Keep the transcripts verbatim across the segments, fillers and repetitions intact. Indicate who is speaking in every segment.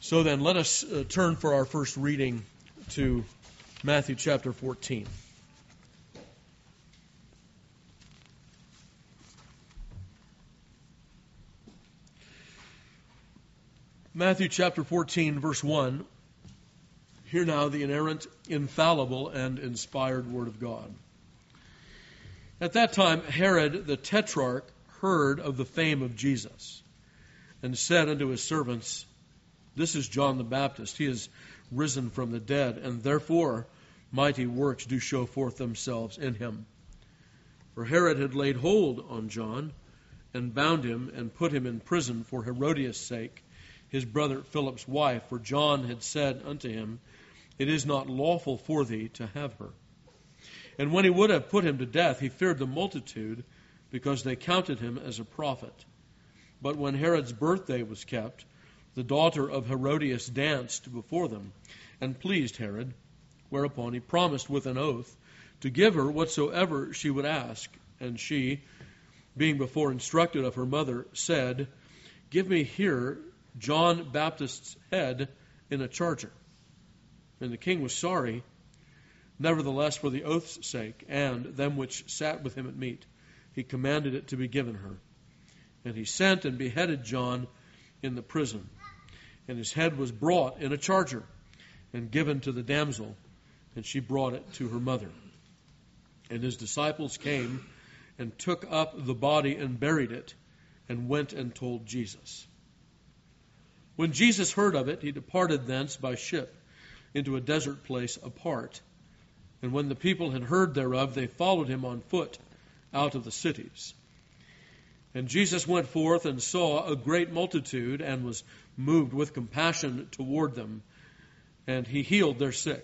Speaker 1: So then, let us uh, turn for our first reading to Matthew chapter fourteen. Matthew chapter fourteen, verse one. Hear now the inerrant, infallible, and inspired word of God. At that time, Herod the Tetrarch heard of the fame of Jesus, and said unto his servants, This is John the Baptist. He is risen from the dead, and therefore mighty works do show forth themselves in him. For Herod had laid hold on John, and bound him, and put him in prison for Herodias' sake, his brother Philip's wife. For John had said unto him, It is not lawful for thee to have her. And when he would have put him to death, he feared the multitude, because they counted him as a prophet. But when Herod's birthday was kept, the daughter of Herodias danced before them, and pleased Herod, whereupon he promised with an oath to give her whatsoever she would ask. And she, being before instructed of her mother, said, Give me here John Baptist's head in a charger. And the king was sorry, nevertheless for the oath's sake, and them which sat with him at meat, he commanded it to be given her. And he sent and beheaded John in the prison. And his head was brought in a charger, and given to the damsel, and she brought it to her mother. And his disciples came, and took up the body and buried it, and went and told Jesus. When Jesus heard of it, he departed thence by ship into a desert place apart. And when the people had heard thereof, they followed him on foot out of the cities. And Jesus went forth and saw a great multitude, and was moved with compassion toward them, and he healed their sick.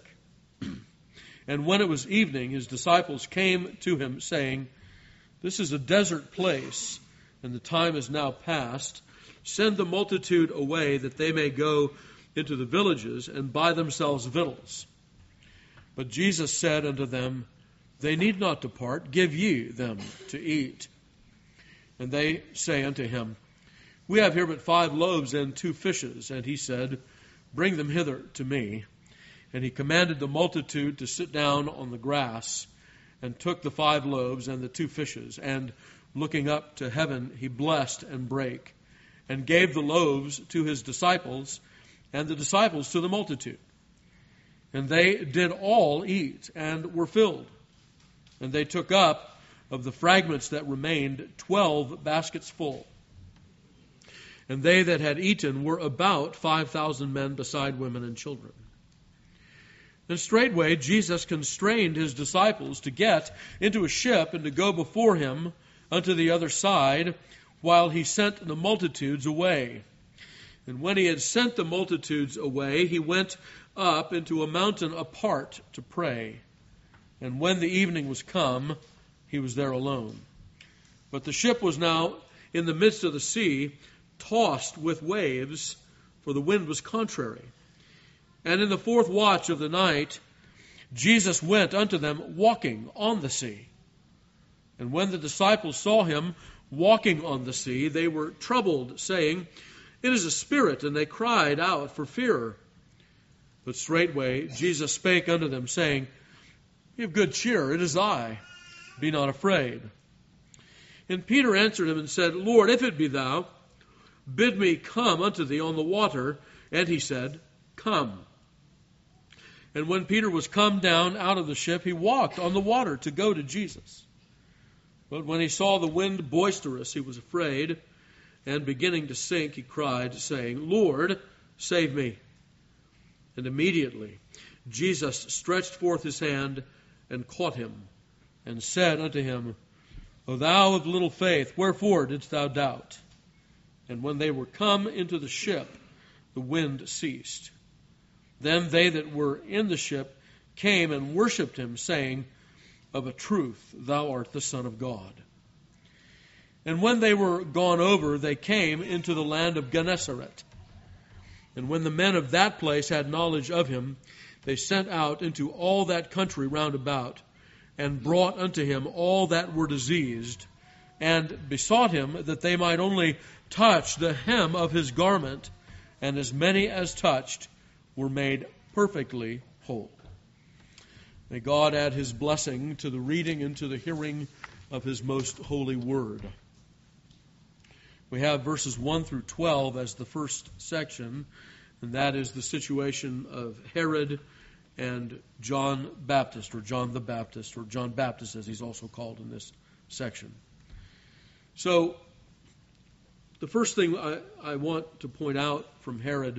Speaker 1: And when it was evening, his disciples came to him, saying, This is a desert place, and the time is now past. Send the multitude away, that they may go into the villages and buy themselves victuals. But Jesus said unto them, They need not depart, give ye them to eat. And they say unto him, We have here but five loaves and two fishes. And he said, Bring them hither to me. And he commanded the multitude to sit down on the grass, and took the five loaves and the two fishes, and looking up to heaven, he blessed and brake, and gave the loaves to his disciples, and the disciples to the multitude. And they did all eat, and were filled. And they took up of the fragments that remained twelve baskets full. And they that had eaten were about five thousand men, beside women and children. And straightway Jesus constrained his disciples to get into a ship, and to go before him unto the other side, while he sent the multitudes away. And when he had sent the multitudes away, he went up into a mountain apart to pray. And when the evening was come, he was there alone. But the ship was now in the midst of the sea, tossed with waves, for the wind was contrary. And in the fourth watch of the night, Jesus went unto them walking on the sea. And when the disciples saw him walking on the sea, they were troubled, saying, It is a spirit, and they cried out for fear. But straightway Jesus spake unto them, saying, Be of good cheer, it is I, be not afraid. And Peter answered him and said, Lord, if it be thou, bid me come unto thee on the water. And he said, Come. And when Peter was come down out of the ship, he walked on the water to go to Jesus. But when he saw the wind boisterous, he was afraid, and beginning to sink, he cried, saying, Lord, save me. And immediately Jesus stretched forth his hand and caught him, and said unto him, O thou of little faith, wherefore didst thou doubt? And when they were come into the ship, the wind ceased. Then they that were in the ship came and worshipped him, saying, Of a truth, thou art the Son of God. And when they were gone over, they came into the land of Gennesaret. And when the men of that place had knowledge of him, they sent out into all that country round about, and brought unto him all that were diseased, and besought him that they might only touch the hem of his garment, and as many as touched were made perfectly whole. May God add His blessing to the reading and to the hearing of His most holy word. We have verses one through twelve as the first section, and that is the situation of Herod and John Baptist, or John the Baptist, or John Baptist as he's also called in this section. So, the first thing I, I want to point out from Herod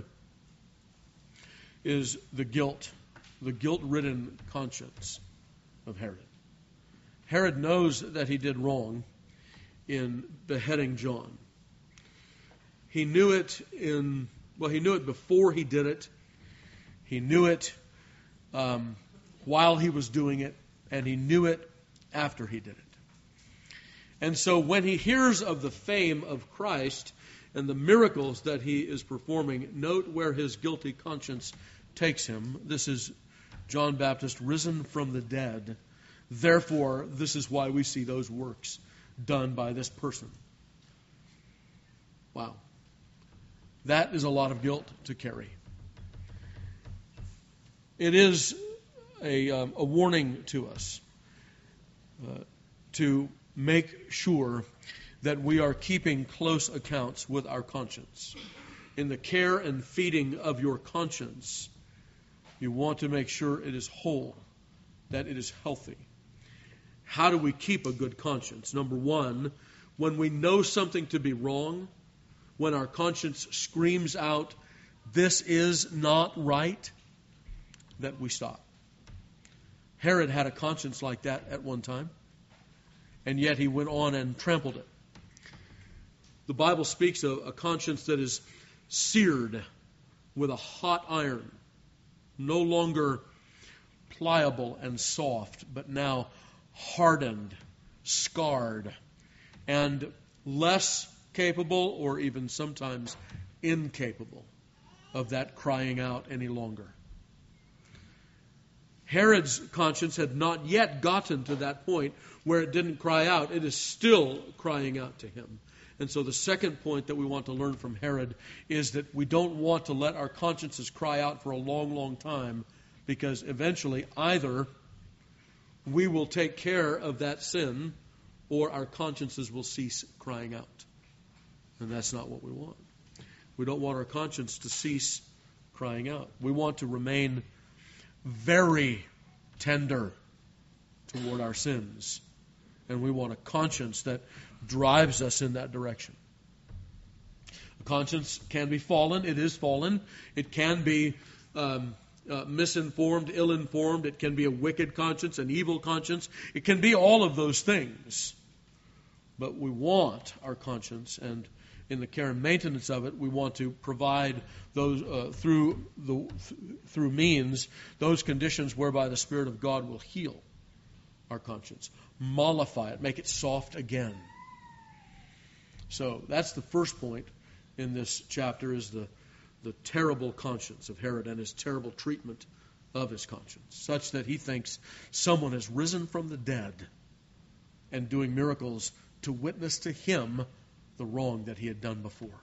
Speaker 1: is the guilt, the guilt-ridden conscience of Herod. Herod knows that he did wrong in beheading John. He knew it in, well, he knew it before he did it. He knew it um, while he was doing it, and he knew it after he did it. And so when he hears of the fame of Christ and the miracles that he is performing, note where his guilty conscience takes him. This is John Baptist risen from the dead. Therefore, this is why we see those works done by this person. Wow. That is a lot of guilt to carry. It is a, um, a warning to us uh, to make sure that we are keeping close accounts with our conscience. In the care and feeding of your conscience, you want to make sure it is whole, that it is healthy. How do we keep a good conscience? Number one, when we know something to be wrong, when our conscience screams out, this is not right, that we stop. Herod had a conscience like that at one time, and yet he went on and trampled it. The Bible speaks of a conscience that is seared with a hot iron, no longer pliable and soft, but now hardened, scarred, and less capable, or even sometimes incapable, of that crying out any longer. Herod's conscience had not yet gotten to that point where it didn't cry out. It is still crying out to him. And so the second point that we want to learn from Herod is that we don't want to let our consciences cry out for a long, long time, because eventually either we will take care of that sin or our consciences will cease crying out. And that's not what we want. We don't want our conscience to cease crying out. We want to remain very tender toward our sins. And we want a conscience that drives us in that direction. A conscience can be fallen. It is fallen. It can be um, uh, misinformed, ill-informed. It can be a wicked conscience, an evil conscience. It can be all of those things. But we want our conscience, and in the care and maintenance of it, we want to provide those uh, through the through means those conditions whereby the Spirit of God will heal our conscience, mollify it, make it soft again. So that's the first point in this chapter, is the the terrible conscience of Herod and his terrible treatment of his conscience, such that he thinks someone has risen from the dead and doing miracles to witness to him the wrong that he had done before.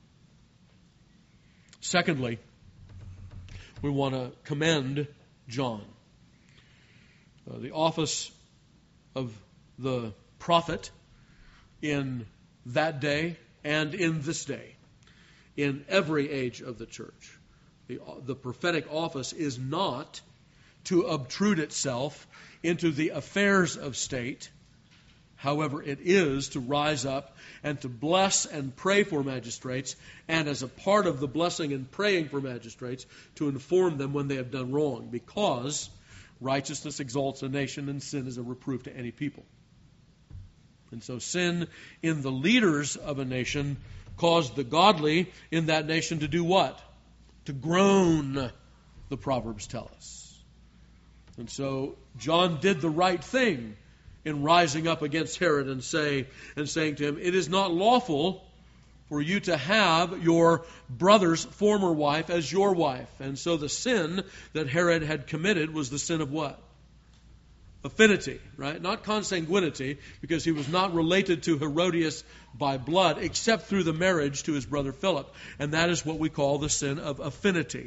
Speaker 1: Secondly, we want to commend John. Uh, the office of the prophet in that day and in this day, in every age of the church. The, the prophetic office is not to obtrude itself into the affairs of state. However, it is to rise up and to bless and pray for magistrates, and as a part of the blessing and praying for magistrates, to inform them when they have done wrong, because righteousness exalts a nation and sin is a reproof to any people. And so sin in the leaders of a nation caused the godly in that nation to do what? To groan, the Proverbs tell us. And so John did the right thing in rising up against Herod and say and saying to him, it is not lawful for you to have your brother's former wife as your wife. And so the sin that Herod had committed was the sin of what? affinity, right? Not consanguinity, because he was not related to Herodias by blood, except through the marriage to his brother Philip. And that is what we call the sin of affinity.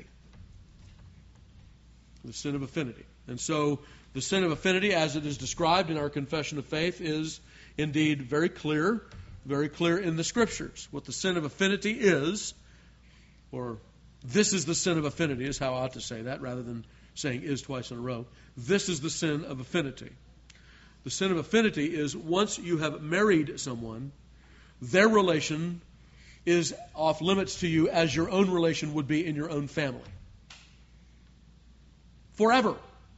Speaker 1: The sin of affinity. And so the sin of affinity, as it is described in our confession of faith, is indeed very clear, very clear in the Scriptures. What the sin of affinity is, or this is the sin of affinity, is how I ought to say that, rather than saying is twice in a row. This is the sin of affinity. The sin of affinity is once you have married someone, their relation is off limits to you as your own relation would be in your own family. Forever.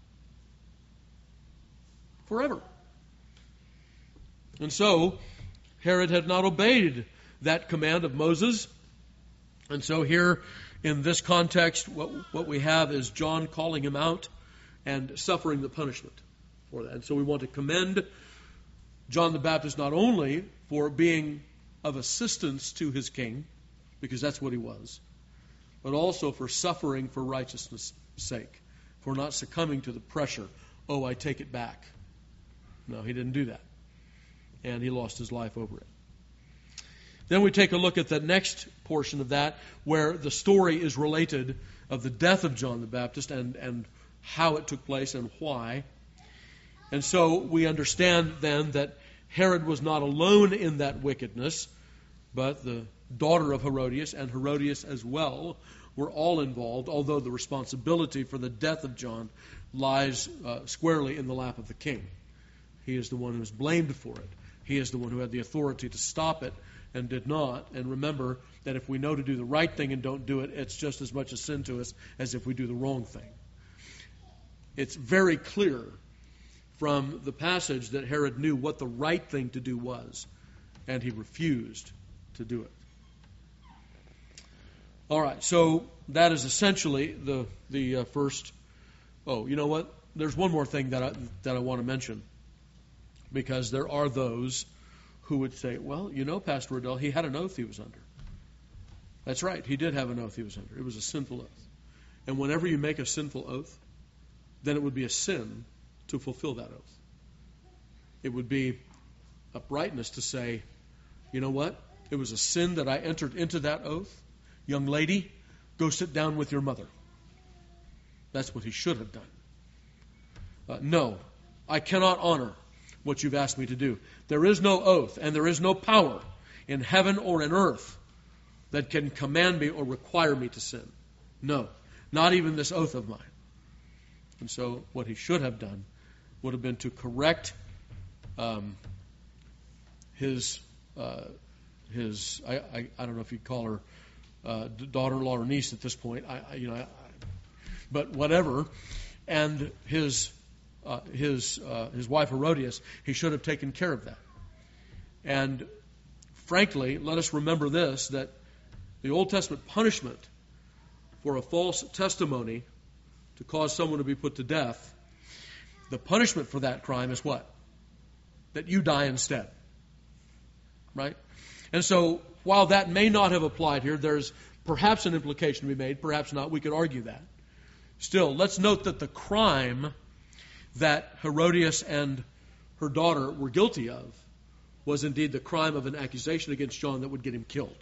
Speaker 1: Forever. And so, Herod had not obeyed that command of Moses. And so here, in this context, what, what we have is John calling him out and suffering the punishment for that. And so we want to commend John the Baptist not only for being of assistance to his king, because that's what he was, but also for suffering for righteousness' sake, for not succumbing to the pressure, oh, I take it back. No, he didn't do that. And he lost his life over it. Then we take a look at the next portion of that, where the story is related of the death of John the Baptist and, and how it took place and why. And so we understand then that Herod was not alone in that wickedness, but the daughter of Herodias and Herodias as well were all involved, although the responsibility for the death of John lies uh, squarely in the lap of the king. He is the one who is blamed for it. He is the one who had the authority to stop it and did not. And remember that if we know to do the right thing and don't do it, it's just as much a sin to us as if we do the wrong thing. It's very clear from the passage that Herod knew what the right thing to do was, and he refused to do it. All right, so that is essentially the the uh, first. Oh, you know what? There's one more thing that I, that I want to mention, because there are those who would say, well, you know, Pastor Riddell, he had an oath he was under. That's right, he did have an oath he was under. It was a sinful oath. And whenever you make a sinful oath, then it would be a sin to fulfill that oath. It would be uprightness to say, you know what? It was a sin that I entered into that oath. Young lady, go sit down with your mother. That's what he should have done. Uh, no, I cannot honor what you've asked me to do. There is no oath and there is no power in heaven or in earth that can command me or require me to sin. No, not even this oath of mine. And so what he should have done would have been to correct um, his, uh, his I, I, I don't know if you'd call her uh, daughter-in-law or niece at this point, I, I, you know, I, but whatever, and his Uh, his uh, his wife Herodias, he should have taken care of that. And frankly, let us remember this, that the Old Testament punishment for a false testimony to cause someone to be put to death, the punishment for that crime is what? That you die instead. Right? And so, while that may not have applied here, there's perhaps an implication to be made, perhaps not, we could argue that. Still, let's note that the crime that Herodias and her daughter were guilty of was indeed the crime of an accusation against John that would get him killed.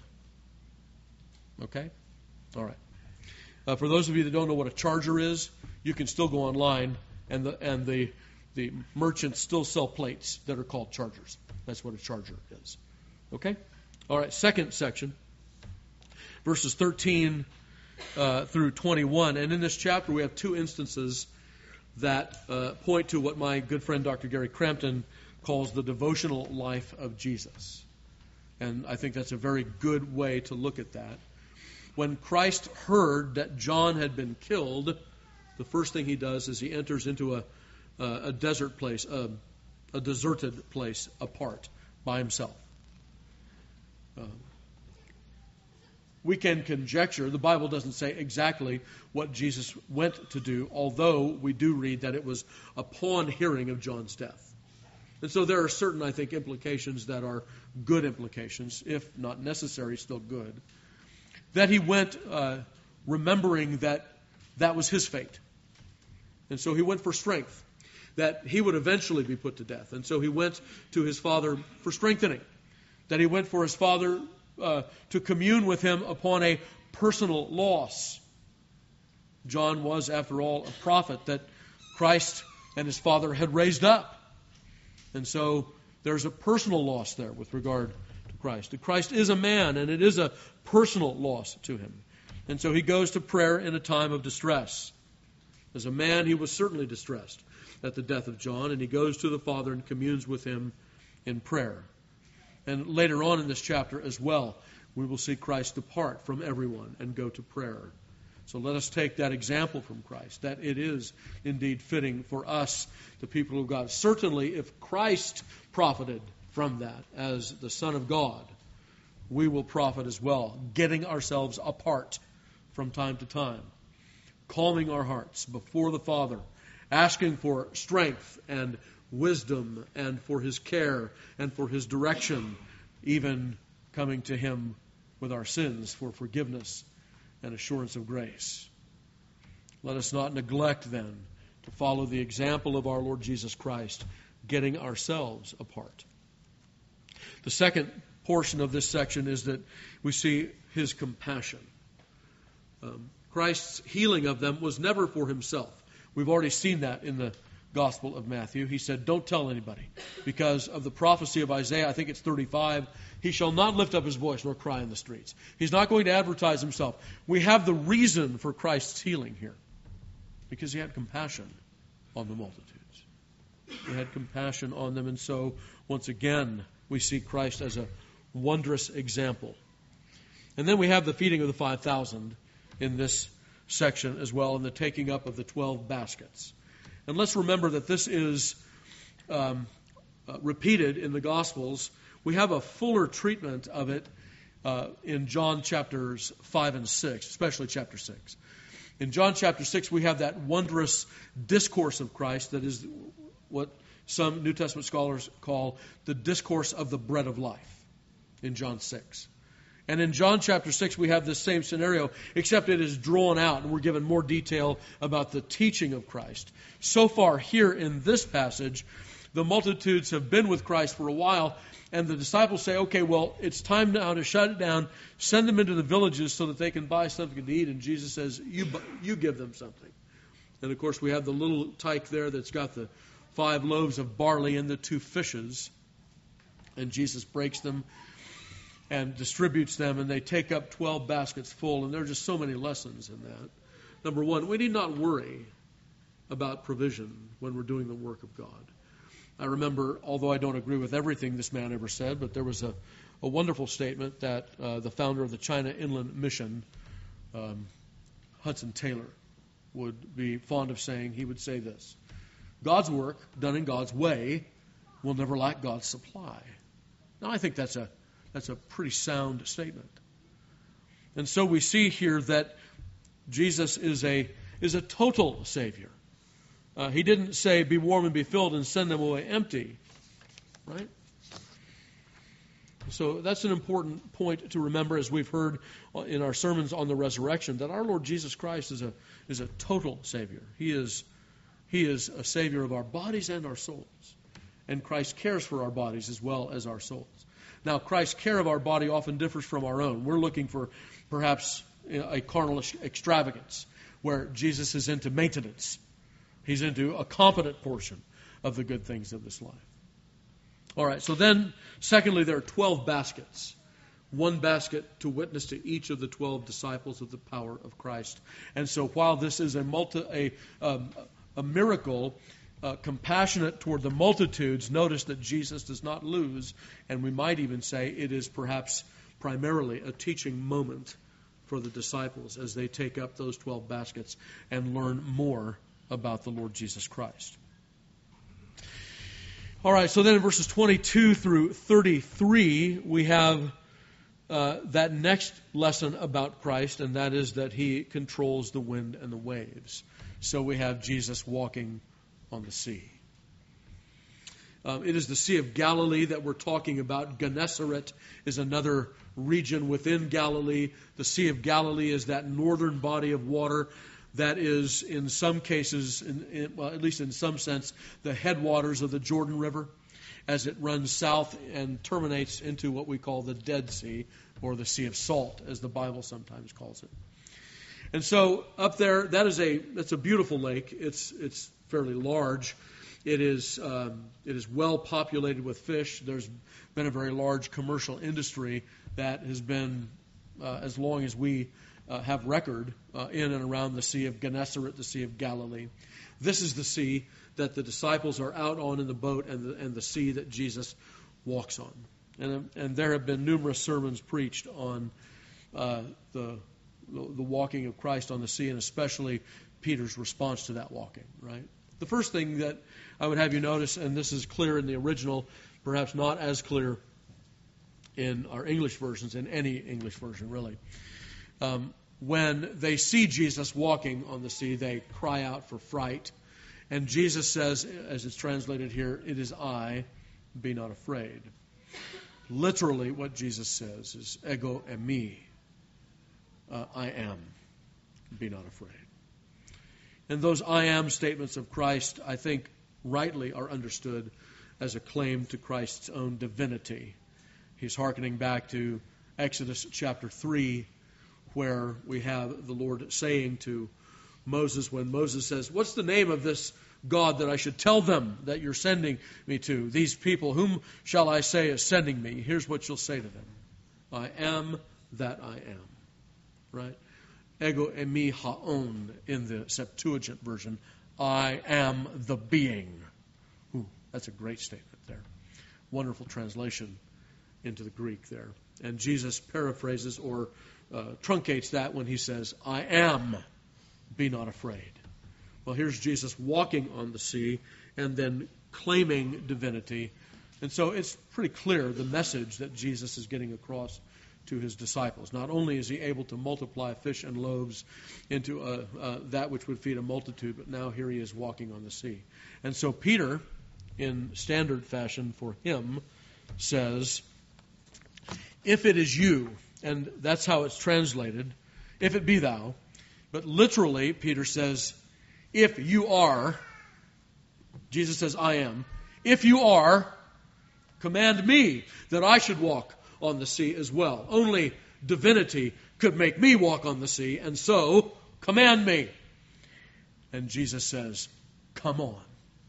Speaker 1: Okay? All right. Uh, for those of you that don't know what a charger is, you can still go online, and the and the the merchants still sell plates that are called chargers. That's what a charger is. Okay? All right, second section, verses thirteen uh, through twenty-one. And in this chapter we have two instances that uh, point to what my good friend Doctor Gary Crampton calls the devotional life of Jesus. And I think that's a very good way to look at that. When Christ heard that John had been killed, the first thing he does is he enters into a, a, a desert place, a, a deserted place apart by himself. Uh, We can conjecture, the Bible doesn't say exactly what Jesus went to do, although we do read that it was upon hearing of John's death. And so there are certain, I think, implications that are good implications, if not necessary, still good. That he went uh, remembering that that was his fate. And so he went for strength. that he would eventually be put to death. And so he went to his Father for strengthening, that he went for his Father uh, to commune with him upon a personal loss. John was, after all, a prophet that Christ and his Father had raised up. And so there's a personal loss there with regard to Christ. Christ is a man, and it is a personal loss to him. And so he goes to prayer in a time of distress. As a man, he was certainly distressed at the death of John, and he goes to the Father and communes with him in prayer. And later on in this chapter as well, we will see Christ depart from everyone and go to prayer. So let us take that example from Christ, that it is indeed fitting for us, the people of God. Certainly, if Christ profited from that as the Son of God, we will profit as well, getting ourselves apart from time to time, calming our hearts before the Father, asking for strength and wisdom and for His care and for His direction, even coming to Him with our sins for forgiveness and assurance of grace. Let us not neglect then to follow the example of our Lord Jesus Christ, getting ourselves apart. The second portion of this section is that we see His compassion. Um, Christ's healing of them was never for Himself. We've already seen that in the Gospel of Matthew. He said, don't tell anybody, because of the prophecy of Isaiah, I think it's thirty-five, he shall not lift up his voice nor cry in the streets. He's not going to advertise himself. We have the reason for Christ's healing here, because he had compassion on the multitudes. He had compassion on them, and so once again we see Christ as a wondrous example. And then we have the feeding of the five thousand in this section as well, and the taking up of the twelve baskets. And let's remember that this is um, uh, repeated in the Gospels. We have a fuller treatment of it uh, in John chapters five and six, especially chapter six. In John chapter six, we have that wondrous discourse of Christ that is what some New Testament scholars call the discourse of the bread of life in John six. And in John chapter six, we have this same scenario, except it is drawn out, and we're given more detail about the teaching of Christ. So far, here in this passage, the multitudes have been with Christ for a while, and the disciples say, okay, well, it's time now to shut it down, send them into the villages so that they can buy something to eat. And Jesus says, you, you give them something. And, of course, we have the little tyke there that's got the five loaves of barley and the two fishes. And Jesus breaks them and distributes them, and they take up twelve baskets full. And there are just so many lessons in that. Number one, we need not worry about provision when we're doing the work of God. I remember, although I don't agree with everything this man ever said, but there was a, a wonderful statement that uh, the founder of the China Inland Mission, um, Hudson Taylor, would be fond of saying. He would say this: God's work, done in God's way, will never lack God's supply. Now, I think that's a That's a pretty sound statement. And so we see here that Jesus is a is a total Savior. Uh, he didn't say, be warm and be filled and send them away empty. Right? So that's an important point to remember, as we've heard in our sermons on the resurrection, that our Lord Jesus Christ is a is a total Savior. He is He is a Savior of our bodies and our souls. And Christ cares for our bodies as well as our souls. Now, Christ's care of our body often differs from our own. We're looking for perhaps a carnal extravagance, where Jesus is into maintenance. He's into a competent portion of the good things of this life. All right, so then, secondly, there are twelve baskets. One basket to witness to each of the twelve disciples of the power of Christ. And so while this is a, multi, a, um, a miracle, Uh, compassionate toward the multitudes, notice that Jesus does not lose, and we might even say it is perhaps primarily a teaching moment for the disciples as they take up those twelve baskets and learn more about the Lord Jesus Christ. All right, so then in verses twenty-two through thirty-three, we have uh, that next lesson about Christ, and that is that He controls the wind and the waves. So we have Jesus walking on the sea. Um, it is the Sea of Galilee that we're talking about. Gennesaret is another region within Galilee. The Sea of Galilee is that northern body of water that is, in some cases, in, in, well, at least in some sense, the headwaters of the Jordan River, as it runs south and terminates into what we call the Dead Sea, or the Sea of Salt, as the Bible sometimes calls it. And so up there, that is a that's a beautiful lake. It's it's fairly large. It is um, it is well populated with fish. There's been a very large commercial industry that has been uh, as long as we uh, have record uh, in and around the Sea of Gennesaret, the Sea of Galilee. This is the sea that the disciples are out on in the boat, and the, and the sea that Jesus walks on. And, and there have been numerous sermons preached on uh, the, the walking of Christ on the sea, and especially Peter's response to that walking, right? The first thing that I would have you notice, and this is clear in the original, perhaps not as clear in our English versions, in any English version really. Um, when they see Jesus walking on the sea, they cry out for fright. And Jesus says, as it's translated here, "It is I, be not afraid." Literally, what Jesus says is, "Ego eimi," uh, I am, be not afraid. And those I am statements of Christ, I think, rightly are understood as a claim to Christ's own divinity. He's hearkening back to Exodus chapter three, where we have the Lord saying to Moses, when Moses says, "What's the name of this God that I should tell them that you're sending me to? These people, whom shall I say is sending me?" Here's what you'll say to them. "I am that I am." Right? Ego eimi haon in the Septuagint version. I am the being. Ooh, that's a great statement there. Wonderful translation into the Greek there. And Jesus paraphrases or uh, truncates that when he says, "I am, be not afraid." Well, here's Jesus walking on the sea and then claiming divinity. And so it's pretty clear the message that Jesus is getting across to his disciples. Not only is he able to multiply fish and loaves into a, uh, that which would feed a multitude, but now here he is walking on the sea. And so Peter, in standard fashion for him, says, "If it is you," and that's how it's translated, "if it be thou," but literally Peter says, "If you are," Jesus says, "I am," "if you are, command me that I should walk on the sea as well. Only divinity could make me walk on the sea, and so command me." And Jesus says, "Come on."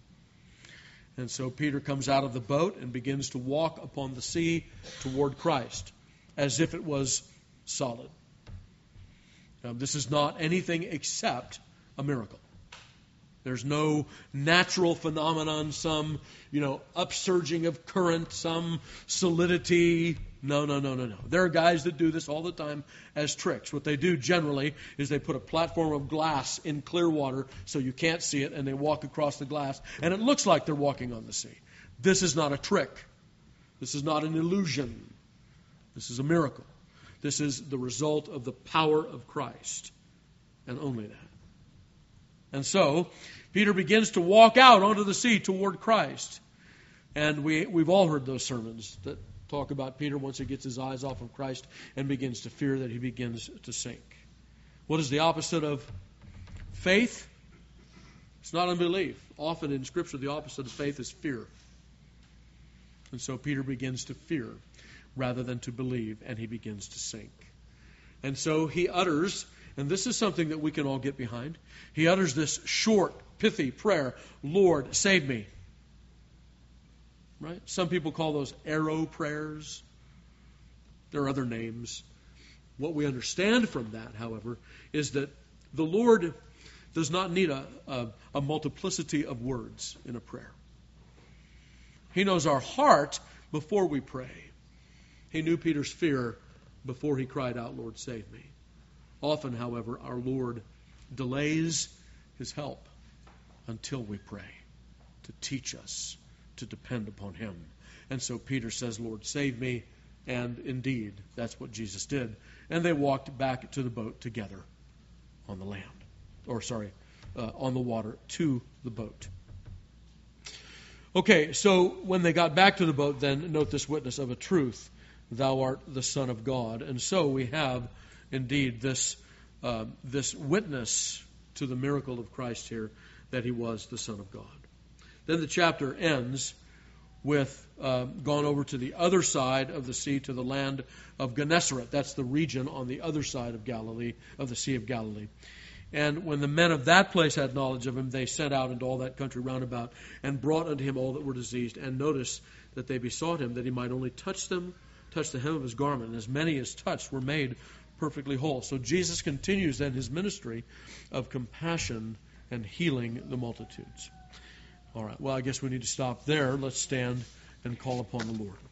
Speaker 1: And so Peter comes out of the boat and begins to walk upon the sea toward Christ, as if it was solid. Now, this is not anything except a miracle. There's no natural phenomenon, some, you know, upsurging of current, some solidity. No, no, no, no, no. There are guys that do this all the time as tricks. What they do generally is they put a platform of glass in clear water so you can't see it, and they walk across the glass, and it looks like they're walking on the sea. This is not a trick. This is not an illusion. This is a miracle. This is the result of the power of Christ, and only that. And so, Peter begins to walk out onto the sea toward Christ. And we, we've all heard those sermons that talk about Peter once he gets his eyes off of Christ and begins to fear that he begins to sink. What is the opposite of faith? It's not unbelief. Often in Scripture, the opposite of faith is fear. And so Peter begins to fear rather than to believe, and he begins to sink. And so he utters, and this is something that we can all get behind, he utters this short, pithy prayer, "Lord, save me." Right? Some people call those arrow prayers. There are other names. What we understand from that, however, is that the Lord does not need a, a, a multiplicity of words in a prayer. He knows our heart before we pray. He knew Peter's fear before he cried out, "Lord, save me." Often, however, our Lord delays his help until we pray to teach us to depend upon him. And so Peter says, "Lord, save me." And indeed, that's what Jesus did. And they walked back to the boat together on the land. Or, sorry, uh, on the water to the boat. Okay, so when they got back to the boat, then note this witness of a truth. "Thou art the Son of God." And so we have indeed this uh, this witness to the miracle of Christ here, that he was the Son of God. Then the chapter ends with uh, gone over to the other side of the sea, to the land of Gennesaret. That's the region on the other side of Galilee, of the Sea of Galilee. And when the men of that place had knowledge of him, they sent out into all that country round about, and brought unto him all that were diseased. And notice that they besought him that he might only touch them, touch the hem of his garment. And as many as touched were made perfectly whole. So Jesus continues then his ministry of compassion and healing the multitudes. All right, well, I guess we need to stop there. Let's stand and call upon the Lord.